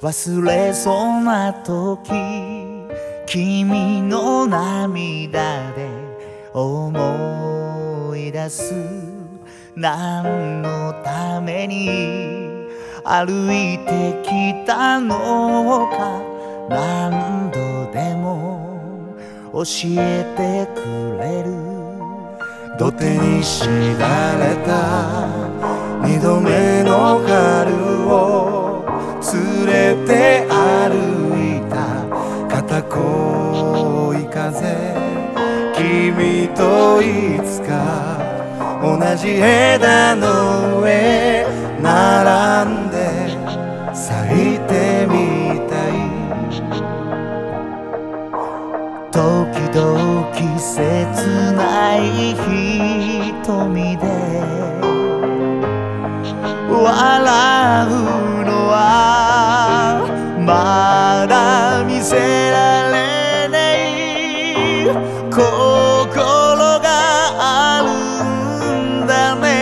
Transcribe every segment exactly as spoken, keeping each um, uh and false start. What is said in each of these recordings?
忘れそうな時、君の涙で思い出す。何のために歩いてきたのか、何度でも教えてくれる。土手に敷かれた二度目の春を連れて歩いた片恋風、君といつか同じ枝の上並んで咲いてみたい。時々切ない瞳で笑うのはまだ見せられない心があるんだね。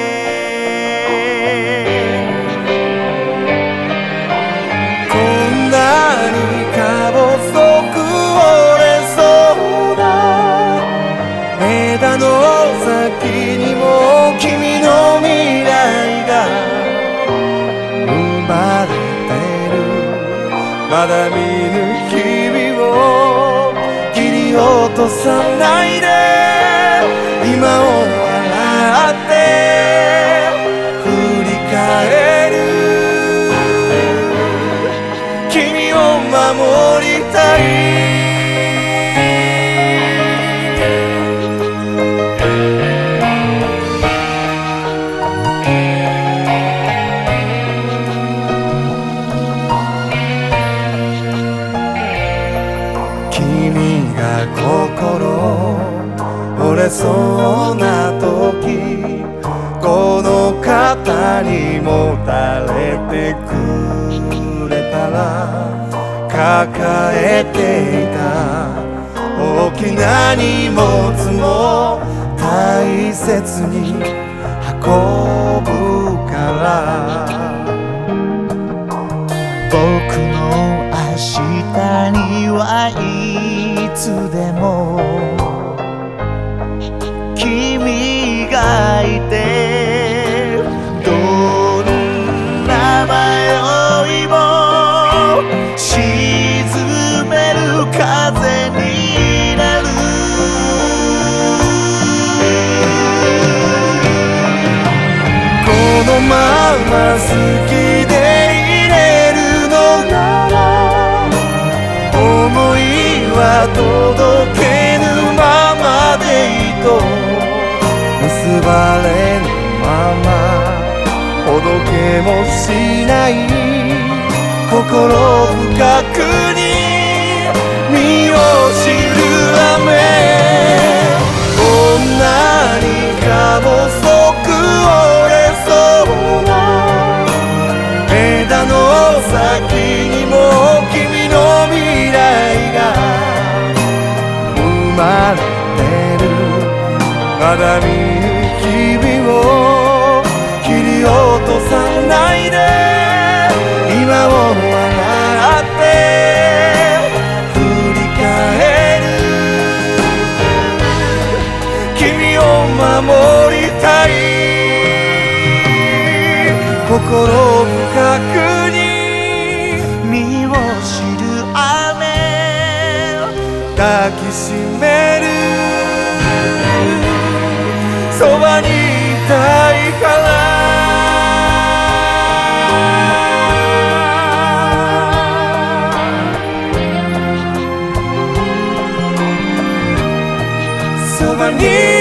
こんなにか細く折れそうな枝の先にも君の未来が生まれてる。まだ見ぬ日々を切り落とさないで、今を笑って振り返る。君を守りたい。君が心折れそうな時、この肩にもたれてくれたら、抱えていた大きな荷物も大切に運ぶから。僕の明日にはいつでも君がいて、どんな迷いも沈める風になる。このまま好きでいれるのなら、思いは届けぬままでいいと、結ばれぬままほどけもしない心深くに身を知る雨。こんなにか細く折れそうな枝の先にも君の未来が生まれてる。まだ見ぬ日々を切り落とさないで、今を笑って振り返る。君を守りたい。心深くに身を知る雨、抱きしめる。そばにいたいからそばに